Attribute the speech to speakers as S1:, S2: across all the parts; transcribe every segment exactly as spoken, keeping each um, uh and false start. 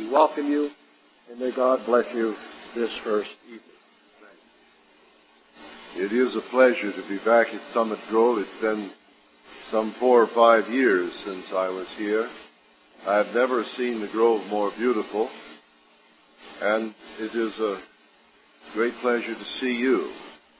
S1: we welcome you, and may God bless you this first evening.
S2: It is a pleasure to be back at Summit Grove. It's been some four or five years since I was here. I have never seen the Grove more beautiful, and it is a great pleasure to see you.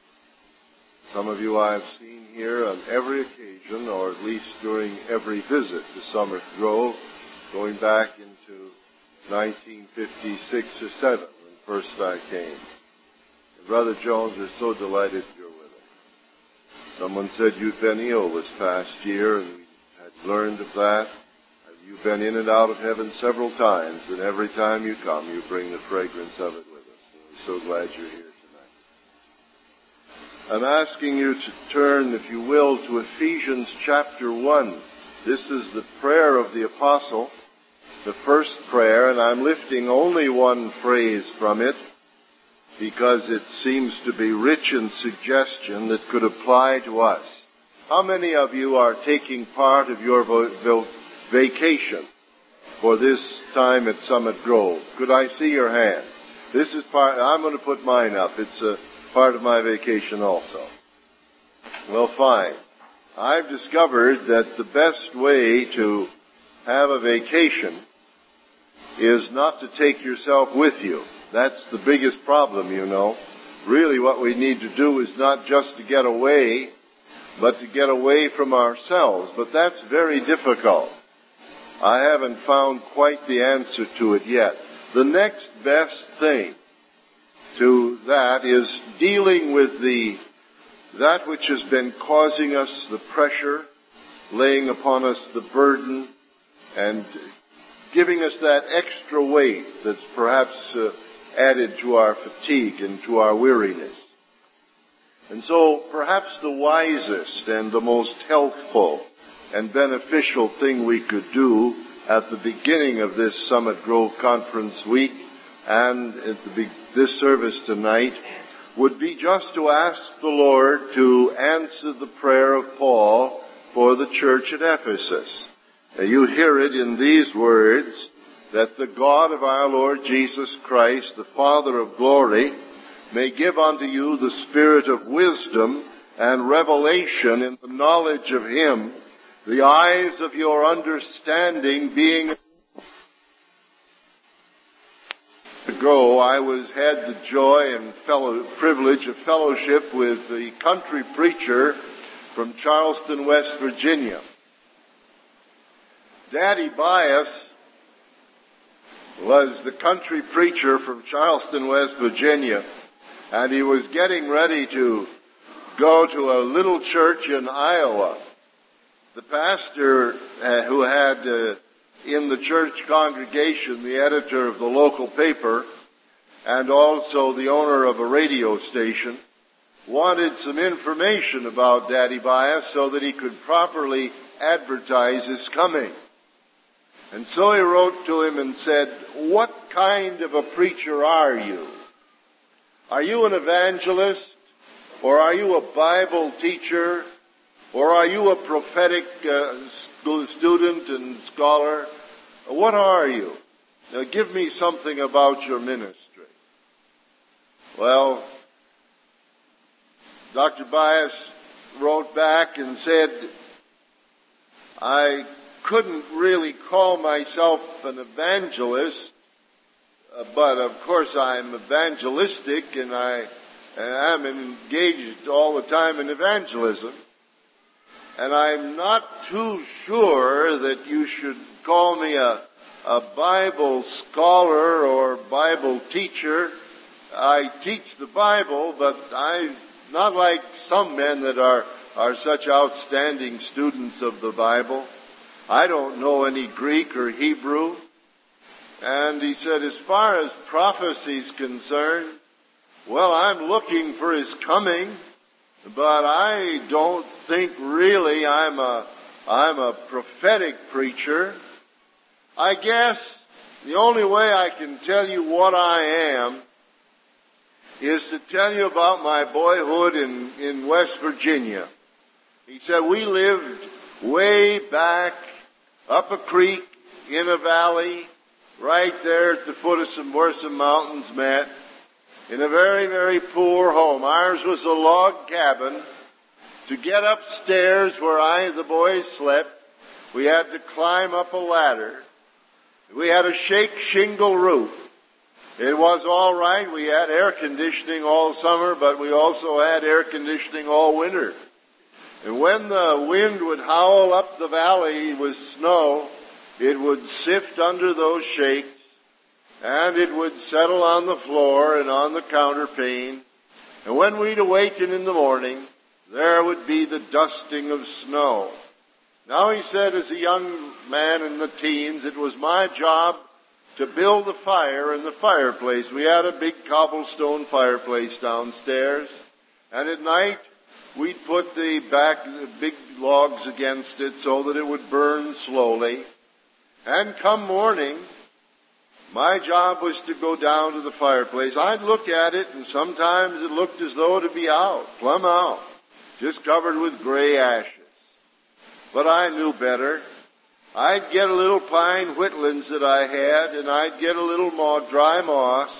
S2: Some of you I have seen here on every occasion, or at least during every visit to Summit Grove, going back into nineteen fifty-six or seven, when first I came. And Brother Jones, we're so delighted you're with us. Someone said you'd been ill this past year, and we had learned of that. You've been in and out of heaven several times, and every time you come, you bring the fragrance of it with us. And we're so glad you're here tonight. I'm asking you to turn, if you will, to Ephesians chapter one. This is the prayer of the apostle, the first prayer, and I'm lifting only one phrase from it because it seems to be rich in suggestion that could apply to us. How many of you are taking part of your vo- vacation for this time at Summit Grove? Could I see your hand? This is part, I'm going to put mine up. It's a part of my vacation also. Well, fine. I've discovered that the best way to have a vacation is not to take yourself with you. That's the biggest problem, you know. Really what we need to do is not just to get away, but to get away from ourselves. But that's very difficult. I haven't found quite the answer to it yet. The next best thing to that is dealing with the that which has been causing us the pressure, laying upon us the burden, and giving us that extra weight that's perhaps uh, added to our fatigue and to our weariness. And so perhaps the wisest and the most helpful and beneficial thing we could do at the beginning of this Summit Grove Conference week and at the be- this service tonight would be just to ask the Lord to answer the prayer of Paul for the church at Ephesus. Now, you hear it in these words, that the God of our Lord Jesus Christ, the Father of glory, may give unto you the spirit of wisdom and revelation in the knowledge of Him, the eyes of your understanding being ago, I was had the joy and fellow, privilege of fellowship with the country preacher from Charleston, West Virginia. Daddy Bias was the country preacher from Charleston, West Virginia, and he was getting ready to go to a little church in Iowa. The pastor uh, who had uh, in the church congregation the editor of the local paper and also the owner of a radio station wanted some information about Daddy Bias so that he could properly advertise his coming. And so he wrote to him and said, "What kind of a preacher are you? Are you an evangelist? Or are you a Bible teacher? Or are you a prophetic uh, student and scholar? What are you? Now give me something about your ministry." Well, Doctor Bias wrote back and said, "I couldn't really call myself an evangelist, uh, but of course I'm evangelistic and I am engaged all the time in evangelism. And I'm not too sure that you should call me a, a Bible scholar or Bible teacher. I teach the Bible, but I'm not like some men that are, are such outstanding students of the Bible. I don't know any Greek or Hebrew." And he said, "As far as prophecy is concerned, well, I'm looking for His coming, but I don't think really I'm a, I'm a prophetic preacher. I guess the only way I can tell you what I am is to tell you about my boyhood in, in West Virginia." He said, "We lived way back up a creek in a valley right there at the foot of some where some mountains met, in a very, very poor home. Ours was a log cabin. To get upstairs where I and the boys slept, we had to climb up a ladder. We had a shake shingle roof. It was all right. We had air conditioning all summer, but we also had air conditioning all winter. And when the wind would howl up the valley with snow, it would sift under those shakes, and it would settle on the floor and on the counterpane. And when we'd awaken in the morning, there would be the dusting of snow. Now, he said, as a young man in the teens, it was my job to build a fire in the fireplace. We had a big cobblestone fireplace downstairs, and at night we'd put the back, the big logs against it so that it would burn slowly. And come morning, my job was to go down to the fireplace. I'd look at it, and sometimes it looked as though it'd be out, plumb out, just covered with gray ashes. But I knew better. I'd get a little pine whitlands that I had, and I'd get a little more dry moss.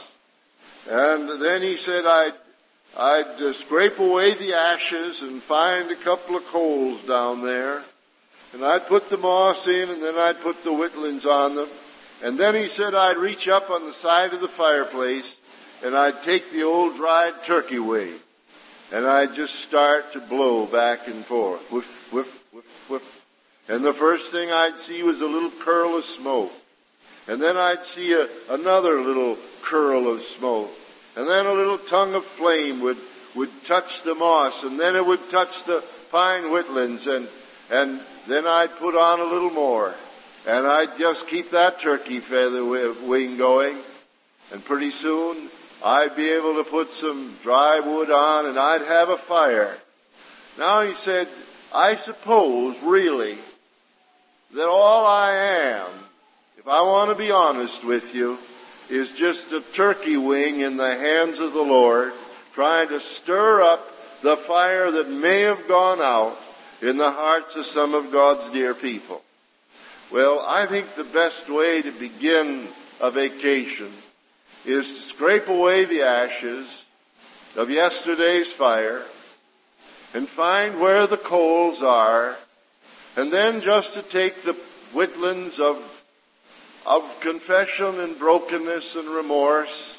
S2: And then he said I'd, I'd uh, scrape away the ashes and find a couple of coals down there. And I'd put the moss in, and then I'd put the whitlands on them. And then he said I'd reach up on the side of the fireplace, and I'd take the old dried turkey wing, and I'd just start to blow back and forth. Whiff, whiff, whiff, whiff. And the first thing I'd see was a little curl of smoke. And then I'd see a, another little curl of smoke. And then a little tongue of flame would, would touch the moss. And then it would touch the pine whitlands. And, and then I'd put on a little more. And I'd just keep that turkey feather wing going. And pretty soon I'd be able to put some dry wood on, and I'd have a fire. Now, he said, I suppose, really, that all I am, if I want to be honest with you, is just a turkey wing in the hands of the Lord, trying to stir up the fire that may have gone out in the hearts of some of God's dear people. Well, I think the best way to begin a vacation is to scrape away the ashes of yesterday's fire and find where the coals are, and then just to take the whitlands of, of confession and brokenness and remorse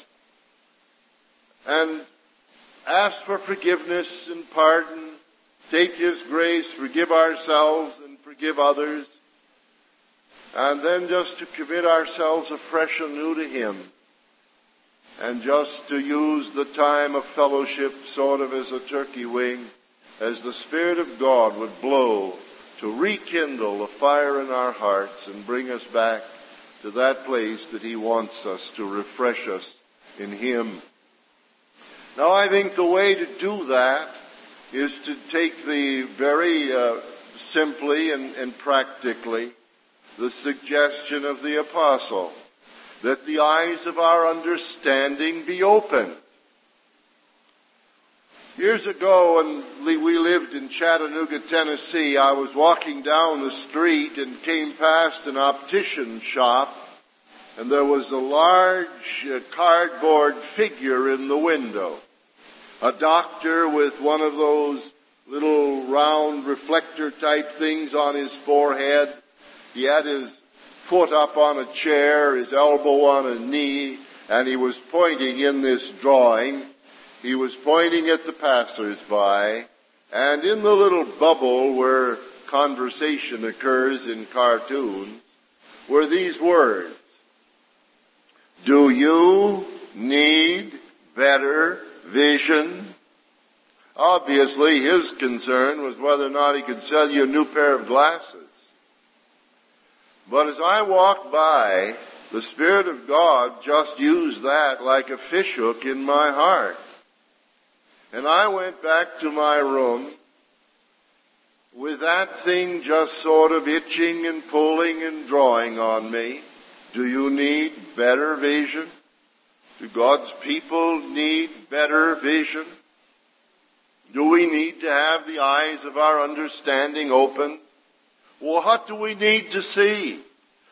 S2: and ask for forgiveness and pardon, take His grace, forgive ourselves and forgive others, and then just to commit ourselves afresh anew to Him, and just to use the time of fellowship sort of as a turkey wing, as the Spirit of God would blow to rekindle a fire in our hearts and bring us back to that place that He wants us, to refresh us in Him. Now, I think the way to do that is to take the very uh, simply and, and practically the suggestion of the Apostle, that the eyes of our understanding be opened. Years ago, when we lived in Chattanooga, Tennessee, I was walking down the street and came past an optician shop, and there was a large uh, cardboard figure in the window. A doctor with one of those little round reflector-type things on his forehead. He had his foot up on a chair, his elbow on a knee, and he was pointing in this drawing. He was pointing at the passers-by, and in the little bubble where conversation occurs in cartoons were these words: do you need better vision? Obviously, his concern was whether or not he could sell you a new pair of glasses. But as I walked by, the Spirit of God just used that like a fishhook in my heart. And I went back to my room with that thing just sort of itching and pulling and drawing on me. Do you need better vision? Do God's people need better vision? Do we need to have the eyes of our understanding open? Well, what do we need to see?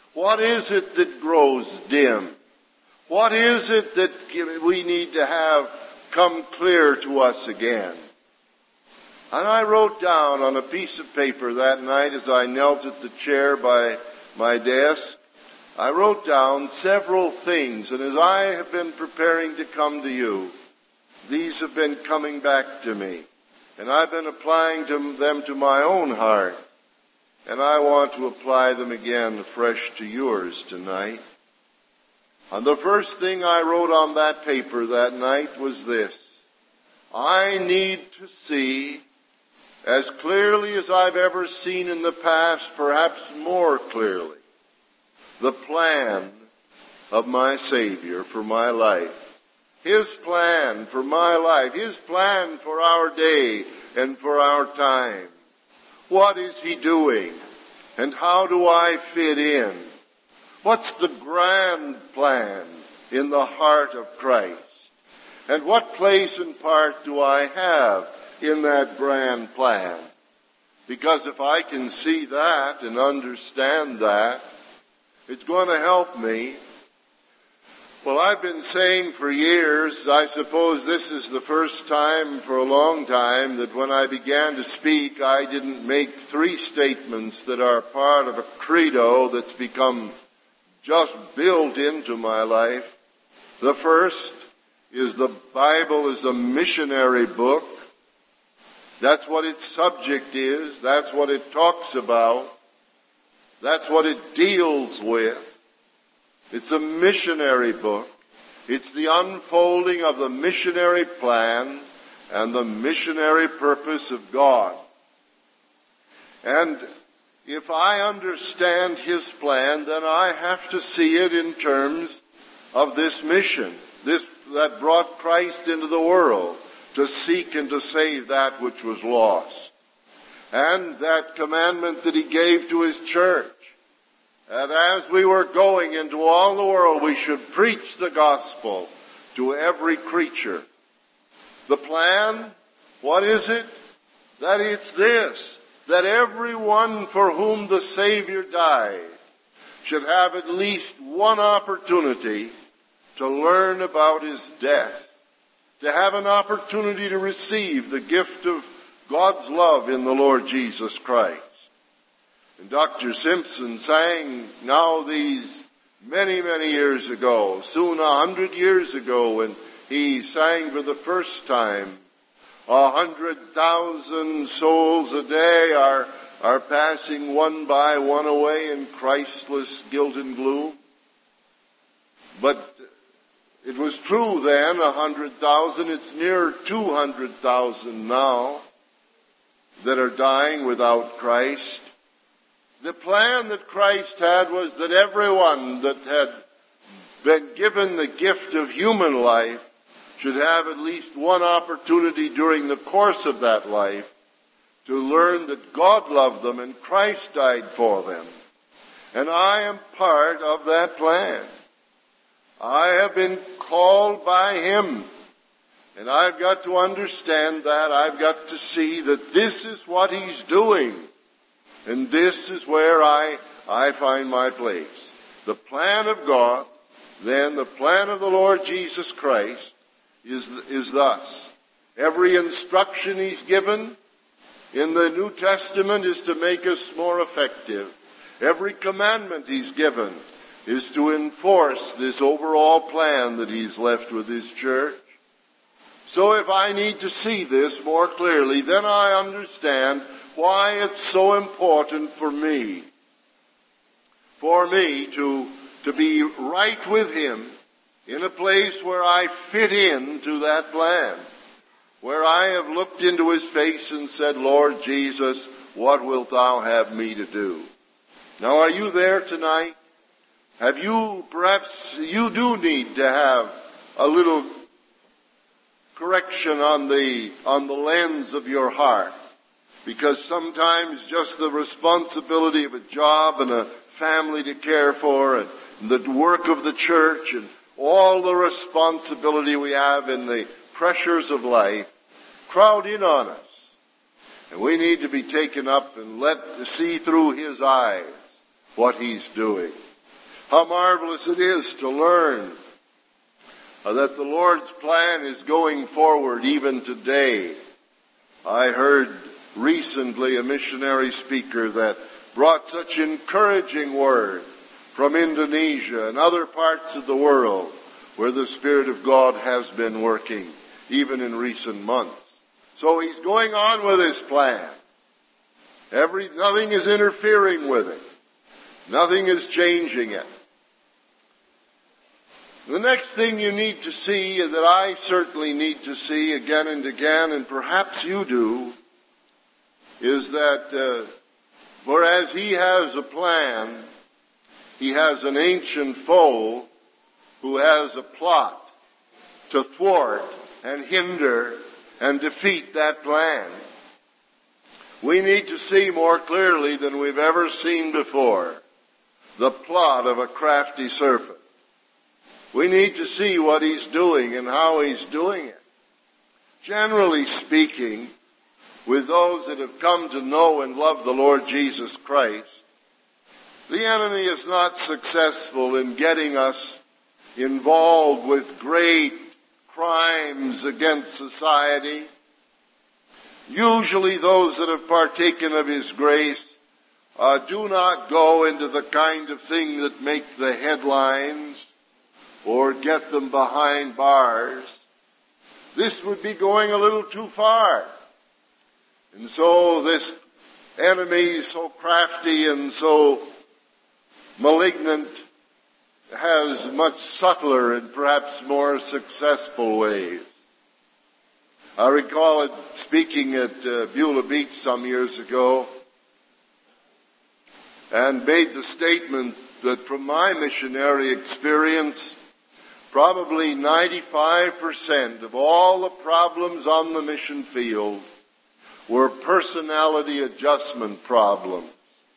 S2: What is it that grows dim? What is it that we need to have come clear to us again? And I wrote down on a piece of paper that night as I knelt at the chair by my desk, I wrote down several things, and as I have been preparing to come to you, these have been coming back to me. And I've been applying to them to my own heart. And I want to apply them again afresh to yours tonight. And the first thing I wrote on that paper that night was this: I need to see, as clearly as I've ever seen in the past, perhaps more clearly, the plan of my Savior for my life. His plan for my life. His plan for our day and for our time. What is He doing? And how do I fit in? What's the grand plan in the heart of Christ? And what place and part do I have in that grand plan? Because if I can see that and understand that, it's going to help me. Well, I've been saying for years, I suppose this is the first time for a long time, that when I began to speak, I didn't make three statements that are part of a credo that's become just built into my life. The first is the Bible is a missionary book. That's what its subject is. That's what it talks about. That's what it deals with. It's a missionary book. It's the unfolding of the missionary plan and the missionary purpose of God. And if I understand His plan, then I have to see it in terms of this mission, this that brought Christ into the world to seek and to save that which was lost. And that commandment that He gave to His church, that as we were going into all the world, we should preach the gospel to every creature. The plan, what is it? That it's this, that everyone for whom the Savior died should have at least one opportunity to learn about His death, to have an opportunity to receive the gift of God's love in the Lord Jesus Christ. And Doctor Simpson sang now these many, many years ago, soon a hundred years ago, when he sang for the first time, a hundred thousand souls a day are, are passing one by one away in Christless guilt and gloom. But it was true then, a hundred thousand. It's near two hundred thousand now that are dying without Christ. The plan that Christ had was that everyone that had been given the gift of human life should have at least one opportunity during the course of that life to learn that God loved them and Christ died for them. And I am part of that plan. I have been called by Him. And I've got to understand that. I've got to see that this is what He's doing. And this is where I, I find my place. The plan of God, then the plan of the Lord Jesus Christ is, is thus. Every instruction He's given in the New Testament is to make us more effective. Every commandment He's given is to enforce this overall plan that He's left with His church. So if I need to see this more clearly, then I understand why it's so important for me, for me to, to be right with Him in a place where I fit into that plan, where I have looked into His face and said, Lord Jesus, what wilt Thou have me to do? Now, are you there tonight? Have you, perhaps you do need to have a little correction on the, on the lens of your heart. Because sometimes just the responsibility of a job and a family to care for and the work of the church and all the responsibility we have in the pressures of life crowd in on us. And we need to be taken up and let see through His eyes what He's doing. How marvelous it is to learn uh, that the Lord's plan is going forward even today. I heard recently a missionary speaker that brought such encouraging word from Indonesia and other parts of the world where the Spirit of God has been working, even in recent months. So He's going on with His plan. Every, nothing is interfering with it. Nothing is changing it. The next thing you need to see, that I certainly need to see again and again, and perhaps you do, is that uh, whereas He has a plan, He has an ancient foe who has a plot to thwart and hinder and defeat that plan. We need to see more clearly than we've ever seen before the plot of a crafty serpent. We need to see what he's doing and how he's doing it. Generally speaking, with those that have come to know and love the Lord Jesus Christ, the enemy is not successful in getting us involved with great crimes against society. Usually those that have partaken of His grace uh, do not go into the kind of thing that make the headlines or get them behind bars. This would be going a little too far. And so this enemy, so crafty and so malignant, has much subtler and perhaps more successful ways. I recall it speaking at uh, Beulah Beach some years ago and made the statement that from my missionary experience, probably ninety-five percent of all the problems on the mission field were personality adjustment problems.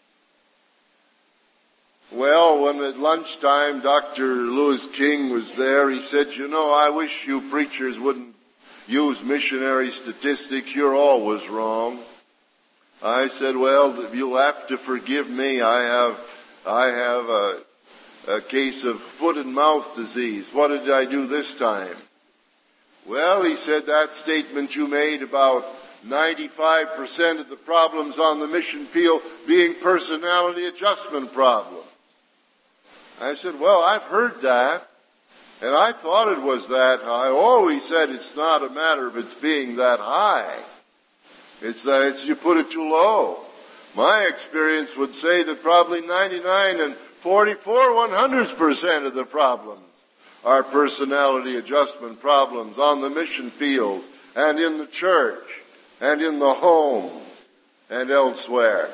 S2: Well, when at lunchtime Doctor Lewis King was there, he said, you know, I wish you preachers wouldn't use missionary statistics. You're always wrong. I said, well, you'll have to forgive me. I have, I have a, a case of foot and mouth disease. What did I do this time? Well, he said, that statement you made about ninety-five percent of the problems on the mission field being personality adjustment problems. I said, well, I've heard that, and I thought it was that high. I always said it's not a matter of it's being that high. It's that it's, you put it too low. My experience would say that probably ninety-nine and forty-four one-hundredths percent of the problems are personality adjustment problems on the mission field and in the church and in the home and elsewhere.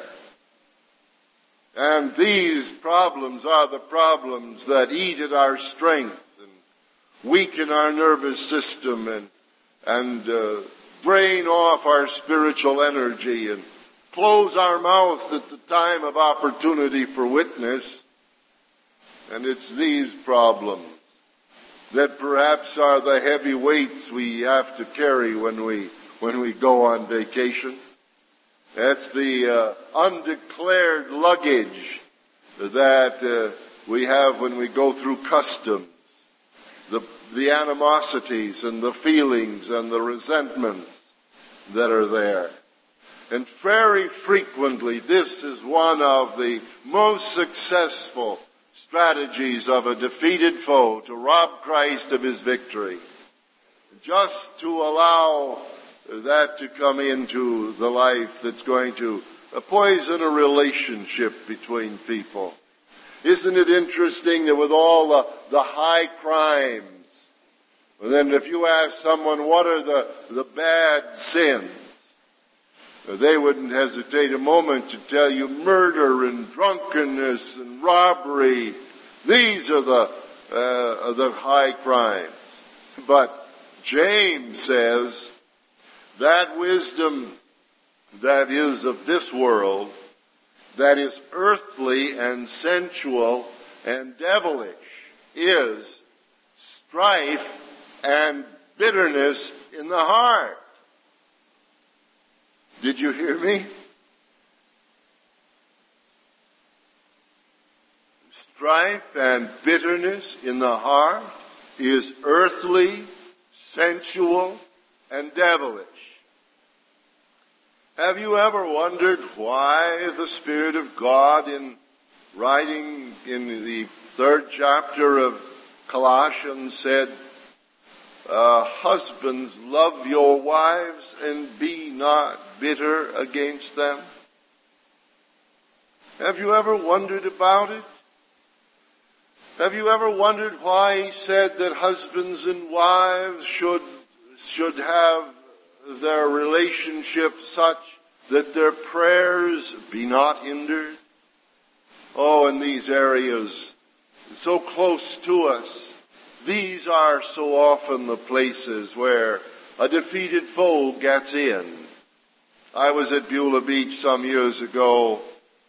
S2: And these problems are the problems that eat at our strength and weaken our nervous system and, and uh, drain off our spiritual energy and close our mouth at the time of opportunity for witness. And it's these problems that perhaps are the heavy weights we have to carry when we when we go on vacation. That's the uh, undeclared luggage that uh, we have when we go through customs. The, the animosities and the feelings and the resentments that are there. And very frequently, this is one of the most successful strategies of a defeated foe to rob Christ of His victory. Just to allow that to come into the life that's going to poison a relationship between people. Isn't it interesting that with all the, the high crimes, and then if you ask someone what are the, the bad sins, they wouldn't hesitate a moment to tell you murder and drunkenness and robbery. These are the, uh, the high crimes. But James says, that wisdom that is of this world, that is earthly and sensual and devilish, is strife and bitterness in the heart. Did you hear me? strife and bitterness in the heart is earthly, sensual, and devilish. Have you ever wondered why the Spirit of God, in writing in the third chapter of Colossians, said, uh, husbands, love your wives and be not bitter against them? Have you ever wondered about it? Have you ever wondered why he said that husbands and wives should, should have their relationship such that their prayers be not hindered? Oh, in these areas, so close to us, these are so often the places where a defeated foe gets in. I was at Beulah Beach some years ago,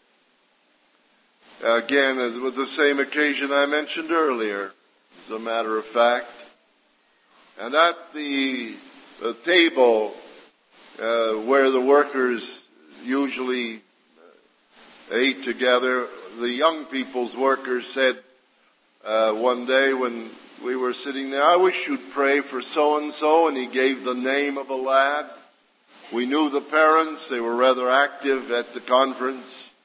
S2: again, with the same occasion I mentioned earlier, as a matter of fact. And at the, the table uh, where the workers usually ate together, the young people's workers said uh, one day when we were sitting there, I wish you'd pray for so-and-so, and he gave the name of a lad. We knew the parents. They were rather active at the conference.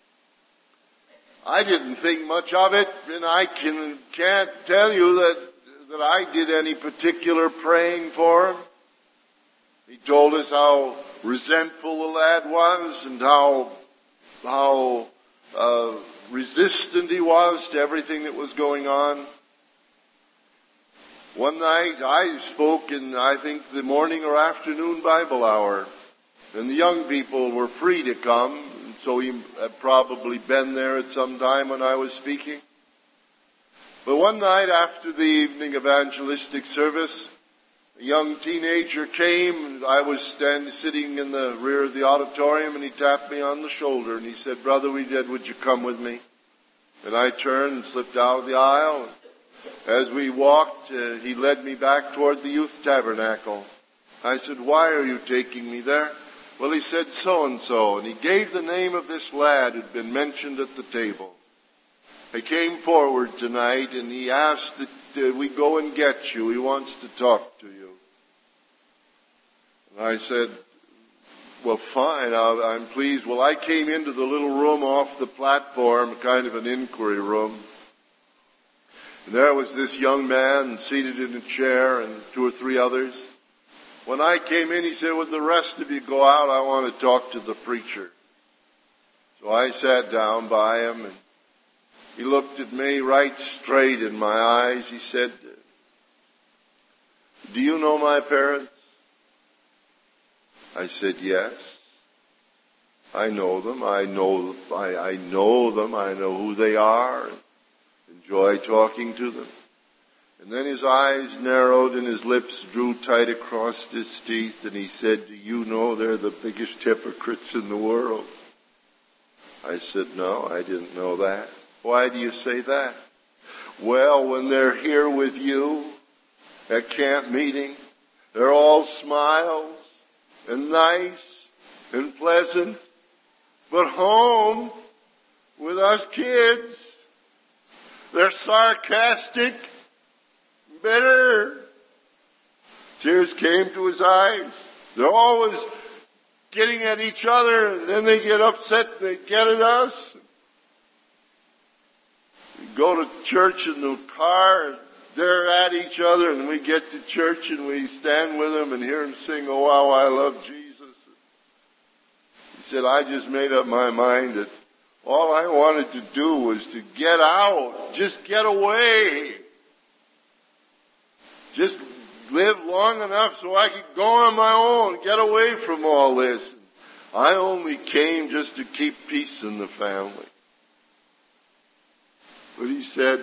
S2: I didn't think much of it, and I can, can't tell you that, that I did any particular praying for him. He told us how resentful the lad was and how, how uh, resistant he was to everything that was going on. One night I spoke in, I think, the morning or afternoon Bible hour, and the young people were free to come. So he had probably been there at some time when I was speaking. But one night after the evening evangelistic service, a young teenager came, and I was standing, sitting in the rear of the auditorium, and he tapped me on the shoulder, and he said, Brother Weedhead, would you come with me? And I turned and slipped out of the aisle. As we walked, uh, he led me back toward the youth tabernacle. I said, why are you taking me there? Well, he said so-and-so, and he gave the name of this lad who had been mentioned at the table. He came forward tonight, and he asked that uh, we go and get you. He wants to talk to you. And I said, well, fine, I'll, I'm pleased. Well, I came into the little room off the platform, kind of an inquiry room. And there was this young man seated in a chair and two or three others. When I came in, he said, would the rest of you go out? I want to talk to the preacher. So I sat down by him, and he looked at me right straight in my eyes. He said, do you know my parents? I said, yes. I know them. I know, I, I know them. I know who they are. And enjoy talking to them. And then his eyes narrowed and his lips drew tight across his teeth, and he said, do you know they're the biggest hypocrites in the world? I said, no, I didn't know that. Why do you say that? Well, when they're here with you at camp meeting, they're all smiles and nice and pleasant. But home with us kids, they're sarcastic, bitter. Tears came to his eyes. They're always getting at each other, and then they get upset and they get at us. We go to church in the car, and they're at each other, and we get to church and we stand with them and hear them sing, oh, how I love Jesus. He said, I just made up my mind that all I wanted to do was to get out, just get away. Just live long enough so I could go on my own, get away from all this. I only came just to keep peace in the family. But he said,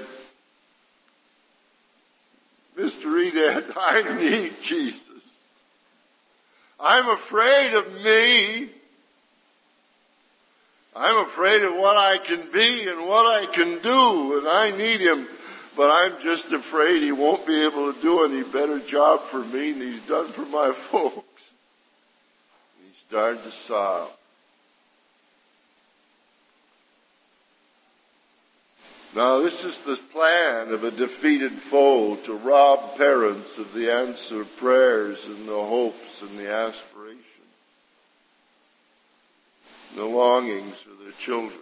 S2: Mister Reedhead, I need Jesus. I'm afraid of me. I'm afraid of what I can be and what I can do, and I need him. But I'm just afraid he won't be able to do any better job for me than he's done for my folks. And he started to sob. Now, this is the plan of a defeated foe to rob parents of the answered prayers and the hopes and the aspirations, the longings for their children.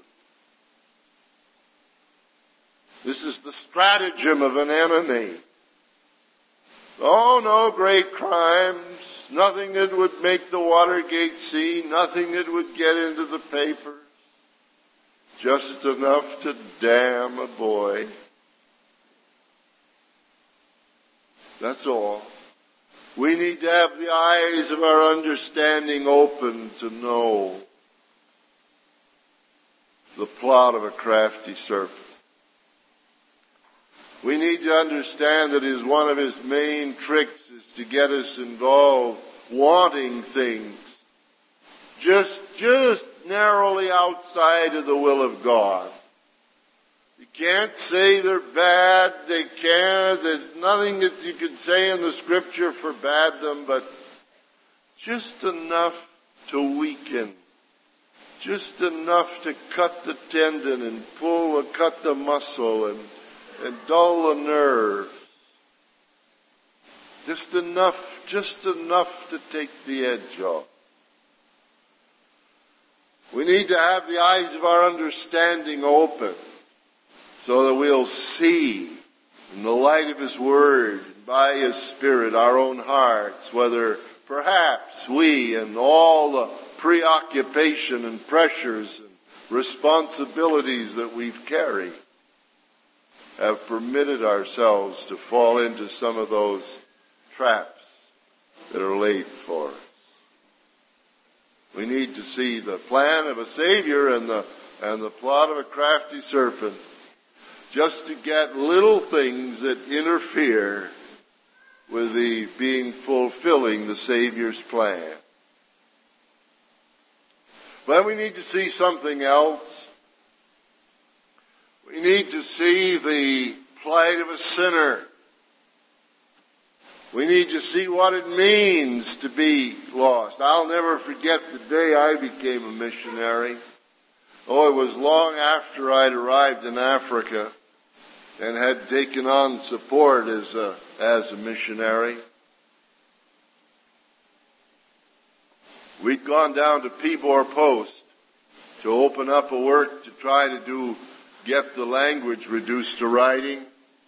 S2: This is the stratagem of an enemy. Oh, no great crimes, nothing that would make the Watergate scene, nothing that would get into the papers. Just enough to damn a boy. That's all. We need to have the eyes of our understanding open to know the plot of a crafty serpent. We need to understand that his, one of his main tricks is to get us involved wanting things just, just narrowly outside of the will of God. You can't say they're bad, they can't, there's nothing that you can say in the Scripture forbade them, but just enough to weaken, just enough to cut the tendon and pull or cut the muscle and, and dull the nerves. Just enough, just enough to take the edge off. We need to have the eyes of our understanding open so that we'll see in the light of His Word, by His Spirit, our own hearts, whether perhaps we and all the preoccupation and pressures and responsibilities that we've carried have permitted ourselves to fall into some of those traps that are laid for us. We need to see the plan of a Savior and the, and the plot of a crafty serpent just to get little things that interfere with the being fulfilling the Savior's plan. But we need to see something else. We need to see the plight of a sinner. We need to see what it means to be lost. I'll never forget the day I became a missionary. Oh, it was long after I'd arrived in Africa and had taken on support as a, as a missionary. We'd gone down to Pibor Post to open up a work to try to do, get the language reduced to writing.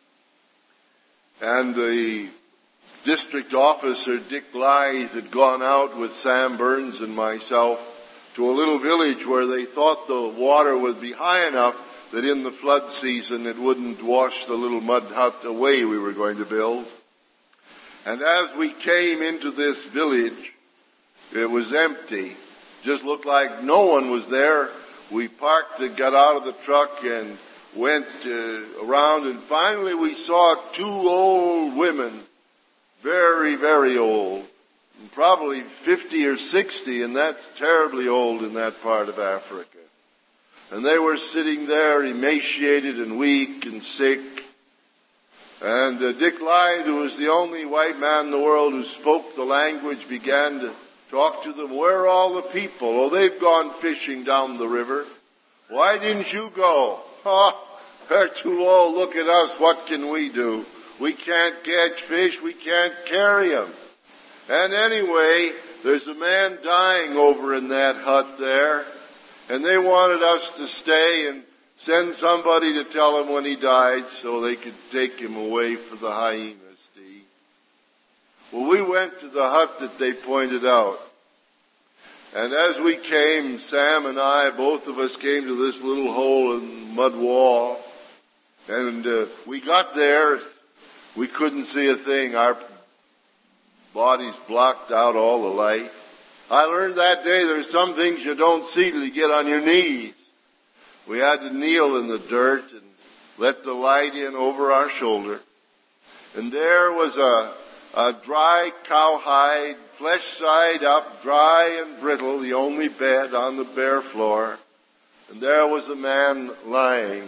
S2: And the district officer, Dick Lythe, had gone out with Sam Burns and myself to a little village where they thought the water would be high enough that in the flood season it wouldn't wash the little mud hut away we were going to build. And as we came into this village, it was empty. Just looked like no one was there. We parked and got out of the truck and went uh, around, and finally we saw two old women, very, very old, probably fifty or sixty, and that's terribly old in that part of Africa. And they were sitting there emaciated and weak and sick. And uh, Dick Lythe, who was the only white man in the world who spoke the language, began to talk to them. Where are all the people? Oh, they've gone fishing down the river. Why didn't you go? Oh, they're too old. Look at us. What can we do? We can't catch fish. We can't carry them. And anyway, there's a man dying over in that hut there. And they wanted us to stay and send somebody to tell him when he died so they could take him away for the hyenas to eat. Well, we went to the hut that they pointed out. And as we came, Sam and I, both of us came to this little hole in the mud wall. And uh, we got there. We couldn't see a thing. Our bodies blocked out all the light. I learned that day there's some things you don't see till you get on your knees. We had to kneel in the dirt and let the light in over our shoulder. And there was a, a dry cowhide, flesh side up, dry and brittle, the only bed on the bare floor. And there was a man lying.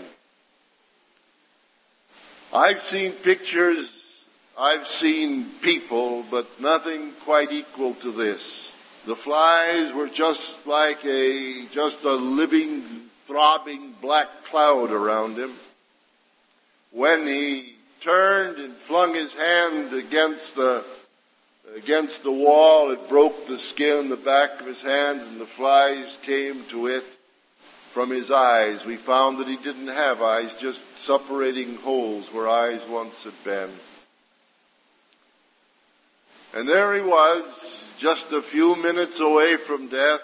S2: I've seen pictures, I've seen people, but nothing quite equal to this. The flies were just like a, just a living, throbbing black cloud around him. when he turned and flung his hand against the against the wall, it broke the skin in the back of his hand, and the flies came to it from his eyes. We found that he didn't have eyes, just suppurating holes where eyes once had been. And there he was, just a few minutes away from death.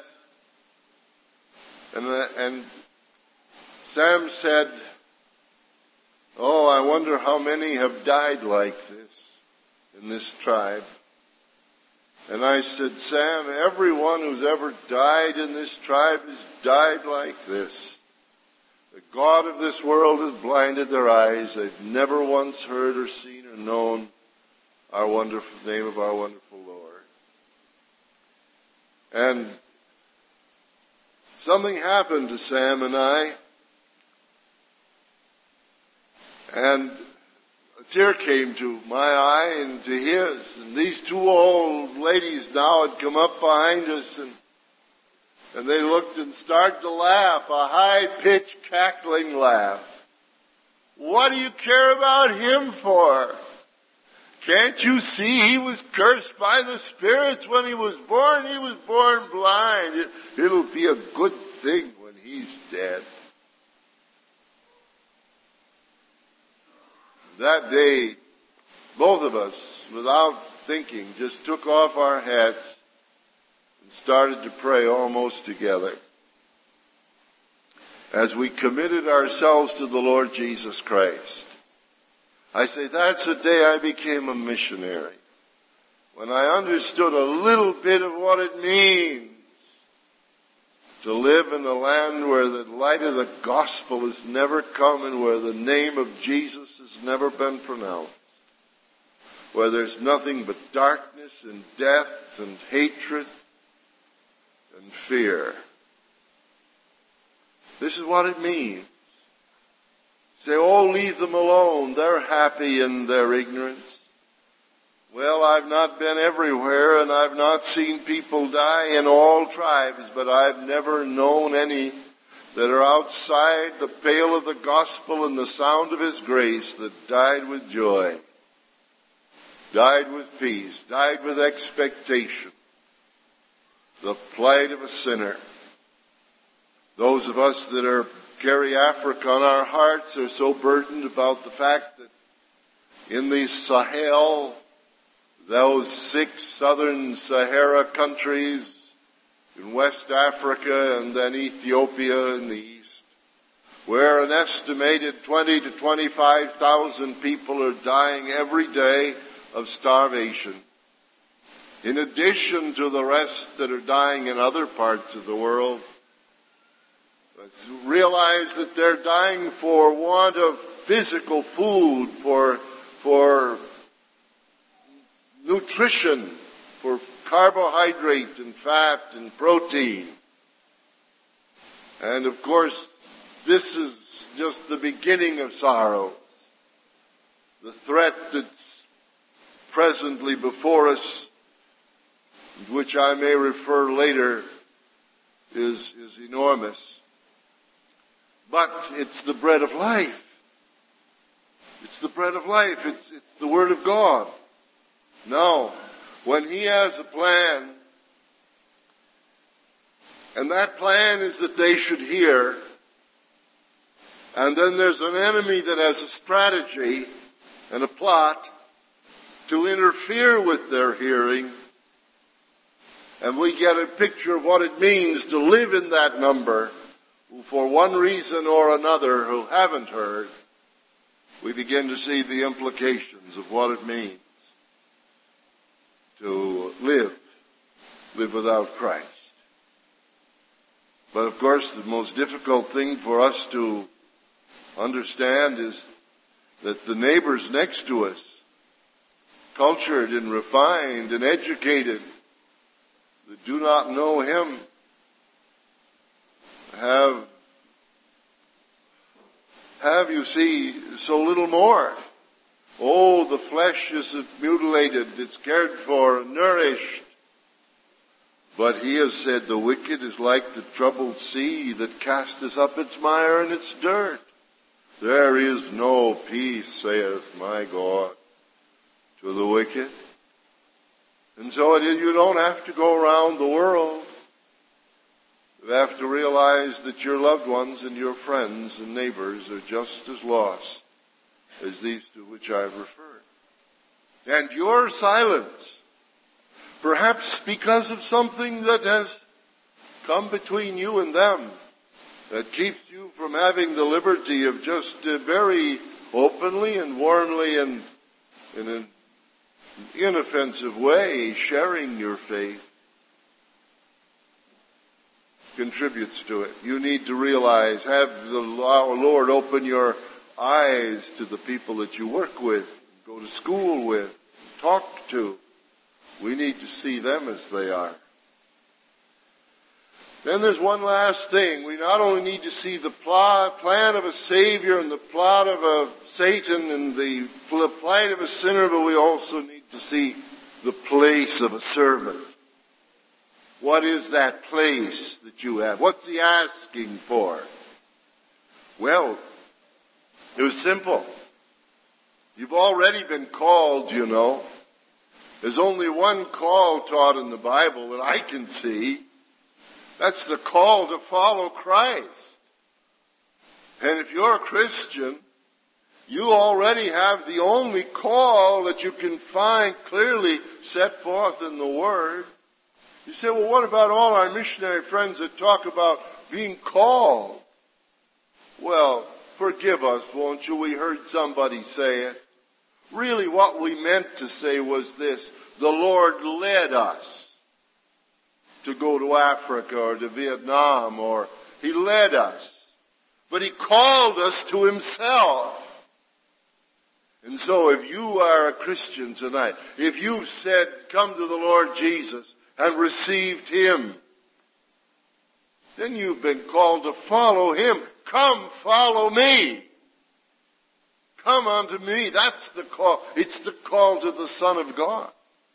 S2: And, uh, and Sam said, "Oh, I wonder how many have died like this in this tribe." And I said, "Sam, everyone who's ever died in this tribe has died like this. The God of this world has blinded their eyes. They've never once heard or seen or known our wonderful name of our wonderful Lord." And something happened to Sam and I, and a tear came to my eye and to his. And these two old ladies now had come up behind us, and, and they looked and started to laugh, a high-pitched, cackling laugh. "What do you care about him for? Can't you see he was cursed by the spirits when he was born? He was born blind. It, it'll be a good thing when he's dead." That day, both of us, without thinking, just took off our hats and started to pray almost together as we committed ourselves to the Lord Jesus Christ. I say, that's the day I became a missionary, when I understood a little bit of what it means to live in a land where the light of the gospel has never come and where the name of Jesus has never been pronounced, where there's nothing but darkness and death and hatred and fear. This is what it means. Say, "Oh, leave them alone. They're happy in their ignorance." Well, I've not been everywhere, and I've not seen people die in all tribes, but I've never known any that are outside the pale of the gospel and the sound of His grace that died with joy, died with peace, died with expectation. The plight of a sinner. Those of us that are carry Africa on our hearts are so burdened about the fact that in the Sahel, those six southern Sahara countries in West Africa and then Ethiopia in the east, where an estimated twenty to twenty-five thousand people are dying every day of starvation, in addition to the rest that are dying in other parts of the world. Let's realize that they're dying for want of physical food, for, for nutrition, for carbohydrate and fat and protein. And of course, this is just the beginning of sorrows. The threat that's presently before us, which I may refer later, is, is enormous. But it's the bread of life. It's the bread of life. It's, it's the Word of God. Now, when He has a plan, and that plan is that they should hear, and then there's an enemy that has a strategy and a plot to interfere with their hearing, and we get a picture of what it means to live in that number, who for one reason or another who haven't heard, we begin to see the implications of what it means to live, live without Christ. But of course, the most difficult thing for us to understand is that the neighbors next to us, cultured and refined and educated, that do not know Him, have, have, you see, so little more. Oh, the flesh is mutilated, it's cared for, nourished. But He has said the wicked is like the troubled sea that casteth up its mire and its dirt. There is no peace, saith my God, to the wicked. And so it is, you don't have to go around the world. You have to realize that your loved ones and your friends and neighbors are just as lost as these to which I've referred. And your silence, perhaps because of something that has come between you and them, that keeps you from having the liberty of just uh, very openly and warmly and in an inoffensive way sharing your faith, contributes to it. You need to realize, have the Lord open your eyes to the people that you work with, go to school with, talk to. We need to see them as they are. Then there's one last thing. We not only need to see the plot, plan of a Savior and the plot of a Satan and the plight of a sinner, but we also need to see the place of a servant. What is that place that you have? What's he asking for? Well, it was simple. You've already been called, you know. There's only one call taught in the Bible that I can see. That's the call to follow Christ. And if you're a Christian, you already have the only call that you can find clearly set forth in the Word. You say, well, what about all our missionary friends that talk about being called? Well, forgive us, won't you? We heard somebody say it. Really, what we meant to say was this: the Lord led us to go to Africa or to Vietnam, or He led us. But He called us to Himself. And so if you are a Christian tonight, if you've said, come to the Lord Jesus and received Him, then you've been called to follow Him. Come, follow me. Come unto me. That's the call. It's the call to the Son of God.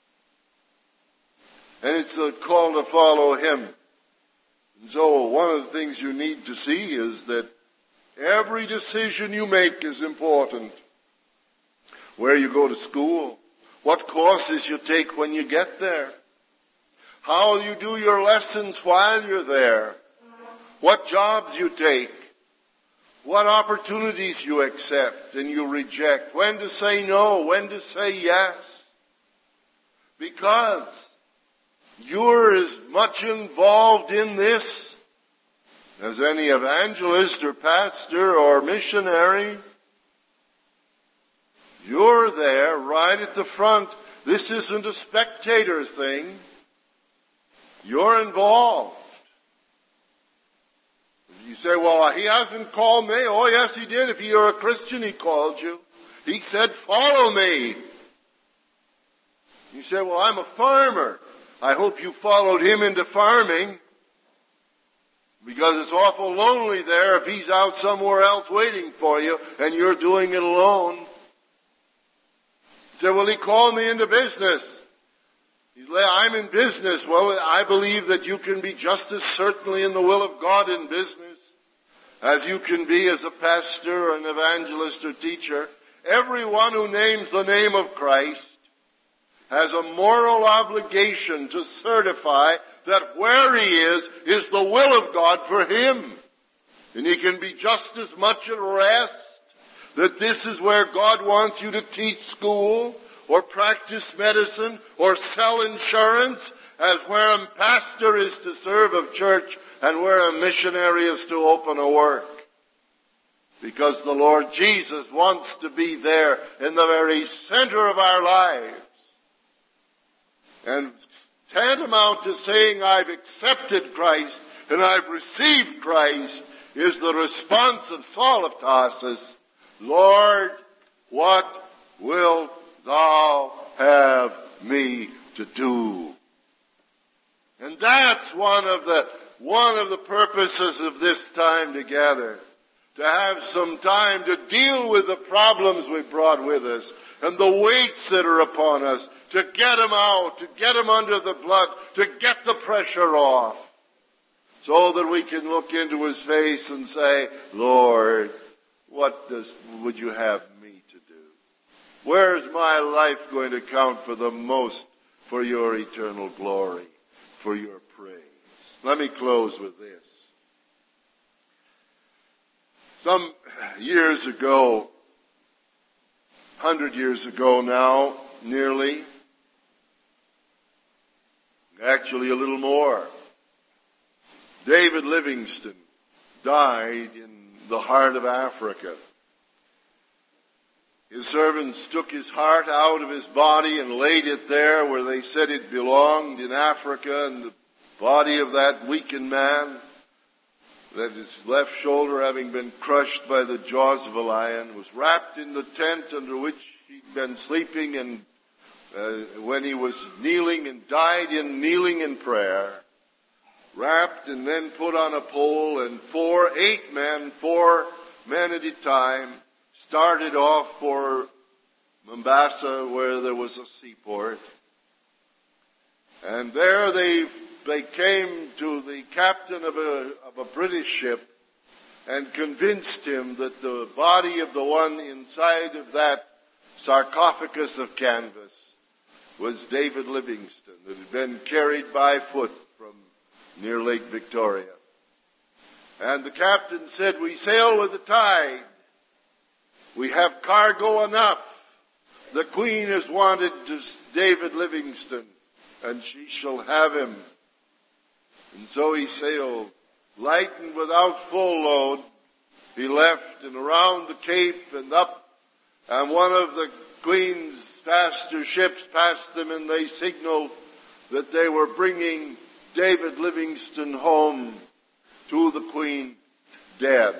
S2: And it's the call to follow Him. And so one of the things you need to see is that every decision you make is important. Where you go to school, what courses you take when you get there, how you do your lessons while you're there, what jobs you take, what opportunities you accept and you reject, when to say no, when to say yes. Because you're as much involved in this as any evangelist or pastor or missionary. You're there right at the front. This isn't a spectator thing. You're involved. You say, well, He hasn't called me. Oh, yes, He did. If you're a Christian, He called you. He said, follow me. You say, well, I'm a farmer. I hope you followed Him into farming, because it's awful lonely there if He's out somewhere else waiting for you and you're doing it alone. You say, well, He called me into business. I'm in business. Well, I believe that you can be just as certainly in the will of God in business as you can be as a pastor or an evangelist or teacher. Everyone who names the name of Christ has a moral obligation to certify that where he is, is the will of God for him. And he can be just as much at rest that this is where God wants you to teach school or practice medicine or sell insurance as where a pastor is to serve of church and where a missionary is to open a work. Because the Lord Jesus wants to be there in the very center of our lives. And tantamount to saying I've accepted Christ and I've received Christ is the response of Saul of Tarsus, Lord, what wilt thou have me to do? And that's one of the one of the purposes of this time together, to have some time to deal with the problems we brought with us and the weights that are upon us, to get them out, to get them under the blood, to get the pressure off, so that we can look into His face and say, Lord, what does, would you have me to do? Where is my life going to count for the most for your eternal glory, for your praise? Let me close with this. Some years ago, hundred years ago now, nearly, actually a little more, David Livingstone died in the heart of Africa. His servants took his heart out of his body and laid it there where they said it belonged in Africa, and the body of that weakened man, that his left shoulder having been crushed by the jaws of a lion, was wrapped in the tent under which he'd been sleeping, and uh, when he was kneeling and died in kneeling in prayer, wrapped and then put on a pole, and four, eight men, four men at a time, started off for Mombasa, where there was a seaport. And there they they came to the captain of a, of a British ship and convinced him that the body of the one inside of that sarcophagus of canvas was David Livingstone, that had been carried by foot from near Lake Victoria. And the captain said, "We sail with the tide. We have cargo enough. The Queen has wanted to David Livingstone, and she shall have him." And so he sailed, light and without full load. He left and around the Cape and up, and one of the Queen's faster ships passed them, and they signaled that they were bringing David Livingstone home to the Queen dead.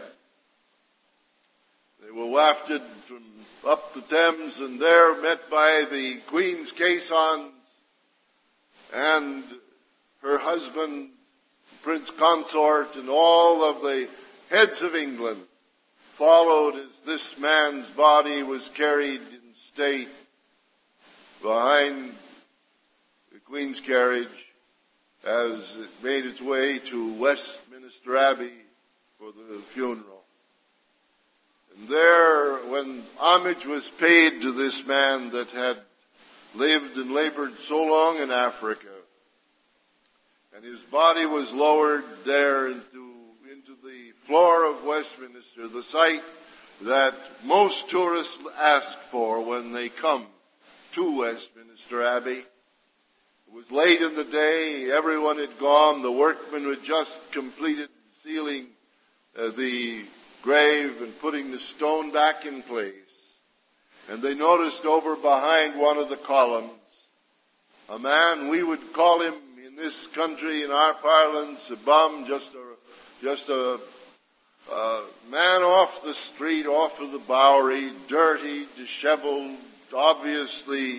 S2: They were wafted from up the Thames, and there met by the Queen's caissons, and her husband, Prince Consort, and all of the heads of England followed as this man's body was carried in state behind the Queen's carriage as it made its way to Westminster Abbey for the funeral. And there, when homage was paid to this man that had lived and labored so long in Africa, and his body was lowered there into, into the floor of Westminster, the site that most tourists ask for when they come to Westminster Abbey. It was late in the day, everyone had gone, the workmen had just completed sealing uh, the grave and putting the stone back in place. And they noticed over behind one of the columns a man, we would call him in this country, in our parlance, a bum, just a, just a, a man off the street, off of the Bowery, dirty, disheveled, obviously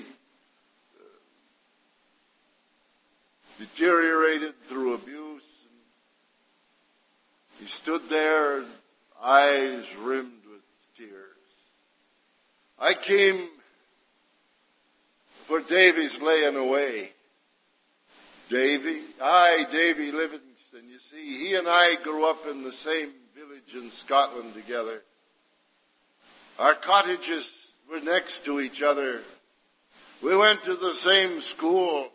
S2: uh, deteriorated through abuse. And he stood there, eyes rimmed with tears. I came for Davy's laying away. Davy? Aye, Davy Livingstone. You see, he and I grew up in the same village in Scotland together. Our cottages were next to each other. We went to the same school.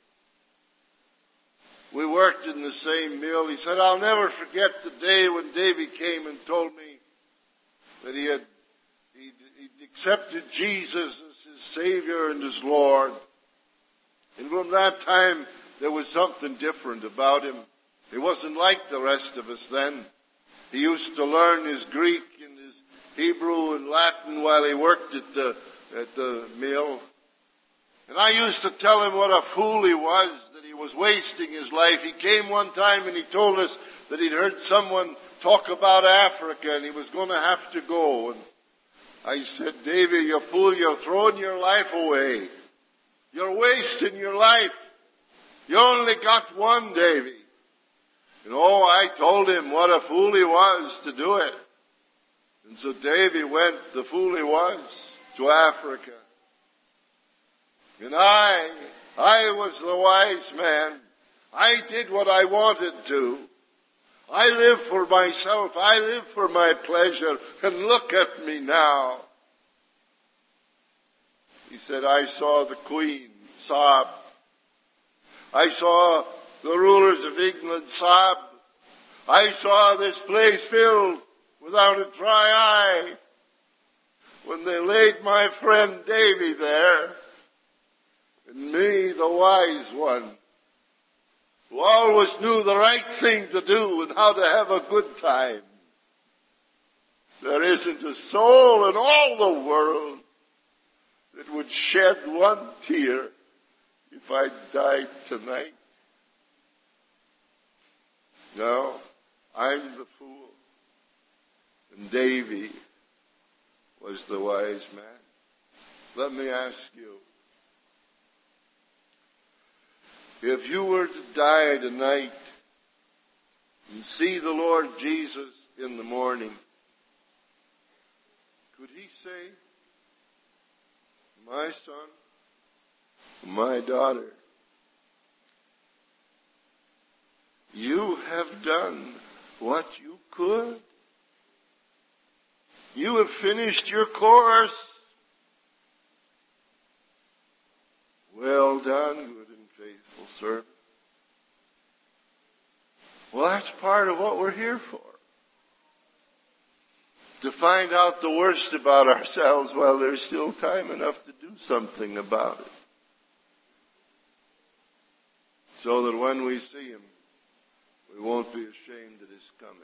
S2: We worked in the same mill. He said, I'll never forget the day when Davy came and told me that he had he'd, he'd accepted Jesus as his Savior and his Lord. And from that time, there was something different about him. He wasn't like the rest of us then. He used to learn his Greek and his Hebrew and Latin while he worked at the, at the mill. And I used to tell him what a fool he was, that he was wasting his life. He came one time and he told us that he'd heard someone talk about Africa and he was going to have to go. And I said, Davy, you fool, you're throwing your life away. You're wasting your life. You only got one, Davy. And oh, I told him what a fool he was to do it. And so Davy went, the fool he was, to Africa. And I, I was the wise man. I did what I wanted to. I live for myself. I live for my pleasure. And look at me now. He said, I saw the Queen sob. I saw the rulers of England sob. I saw this place filled without a dry eye when they laid my friend Davy there, and me, the wise one, who always knew the right thing to do and how to have a good time. There isn't a soul in all the world that would shed one tear if I died tonight. No, I'm the fool. And Davy was the wise man. Let me ask you, if you were to die tonight and see the Lord Jesus in the morning, could he say, my son, my daughter, you have done what you could. You have finished your course. Well done, good and faithful servant. Well, that's part of what we're here for. To find out the worst about ourselves while there's still time enough to do something about it. So that when we see him, we won't be ashamed at his coming.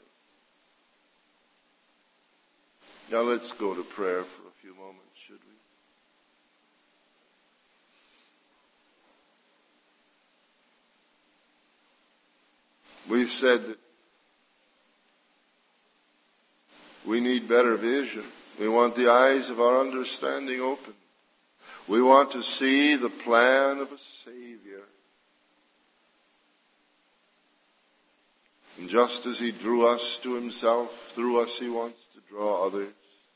S2: Now let's go to prayer for a few moments, should we? We've said that we need better vision. We want the eyes of our understanding open. We want to see the plan of a Savior. And just as he drew us to himself, through us he wants to draw others.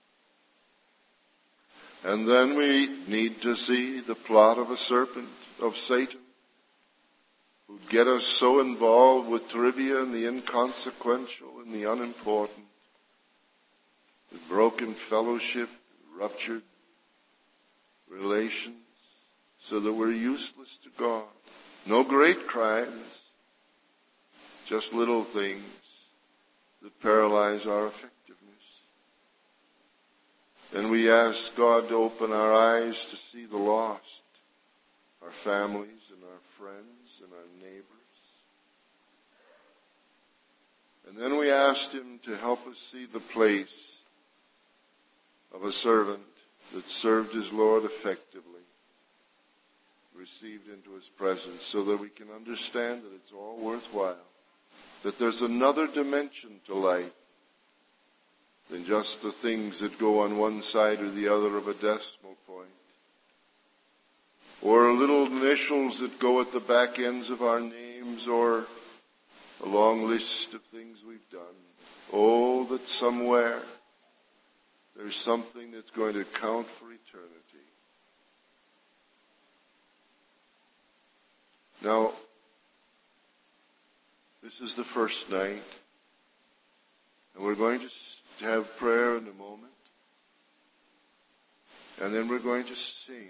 S2: And then we need to see the plot of a serpent, of Satan, who'd get us so involved with trivia and the inconsequential and the unimportant, with broken fellowship, ruptured relations, so that we're useless to God. No great crimes, just little things that paralyze our effectiveness. And we ask God to open our eyes to see the lost, our families and our friends and our neighbors. And then we asked him to help us see the place of a servant that served his Lord effectively, received into his presence, so that we can understand that it's all worthwhile, that there's another dimension to life than just the things that go on one side or the other of a decimal point, or little initials that go at the back ends of our names, or a long list of things we've done. Oh, that somewhere there's something that's going to count for eternity. Now, this is the first night, and we're going to have prayer in a moment, and then we're going to sing.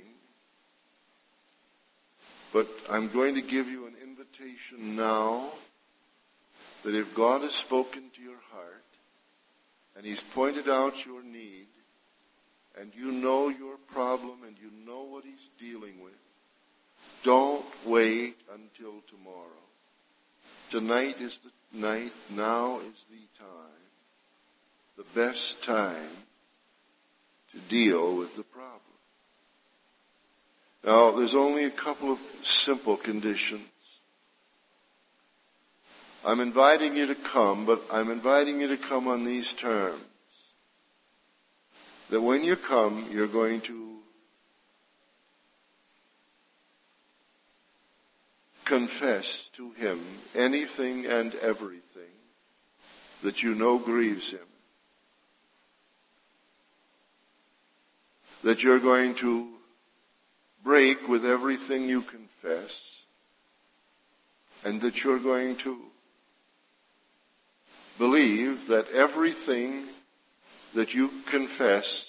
S2: But I'm going to give you an invitation now that if God has spoken to your heart, and he's pointed out your need, and you know your problem, and you know what he's dealing with, don't wait until tomorrow. Tonight is the night, now is the time, the best time to deal with the problem. Now, there's only a couple of simple conditions. I'm inviting you to come, but I'm inviting you to come on these terms. That when you come, you're going to confess to him anything and everything that you know grieves him. That you're going to break with everything you confess, and that you're going to believe that everything that you confess,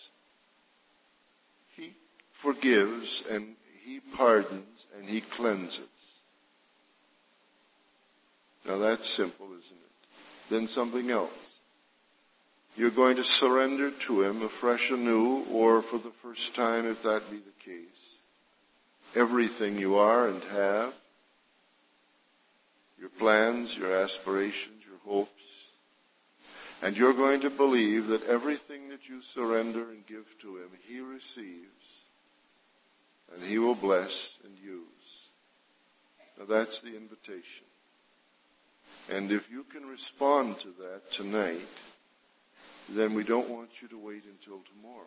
S2: He forgives and He pardons and He cleanses. Now that's simple, isn't it? Then something else. You're going to surrender to Him afresh anew, or for the first time, if that be the case, everything you are and have, your plans, your aspirations, your hopes, and you're going to believe that everything that you surrender and give to Him, He receives, and He will bless and use. Now that's the invitation. And if you can respond to that tonight, then we don't want you to wait until tomorrow,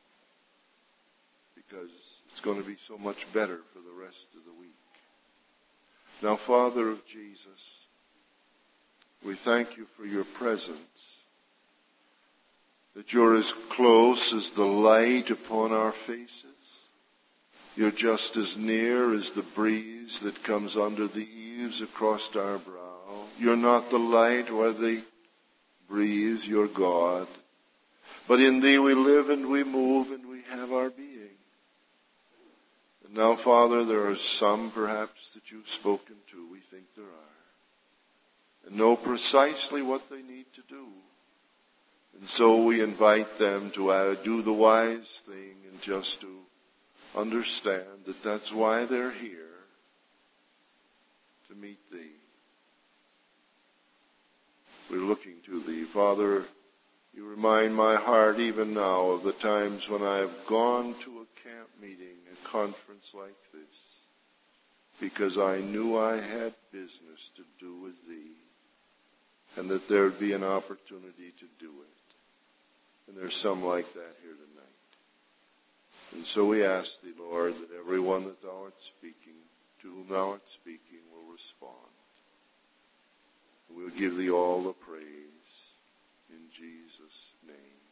S2: because it's going to be so much better for the rest of the week. Now, Father of Jesus, we thank You for Your presence, that You're as close as the light upon our faces. You're just as near as the breeze that comes under the eaves across our brow. You're not the light or the breeze, You're God. But in Thee we live and we move and we have our being. And now, Father, there are some perhaps that You've spoken to. We think there are. And know precisely what they need to do. And so we invite them to uh, do the wise thing and just to understand that that's why they're here, to meet Thee. We're looking to Thee. Father, You remind my heart even now of the times when I have gone to a camp meeting, a conference like this, because I knew I had business to do with Thee, and that there would be an opportunity to do it. And there's some like that here tonight. And so we ask Thee, Lord, that everyone that Thou art speaking, to whom Thou art speaking, will respond. We'll give Thee all the praise in Jesus' name.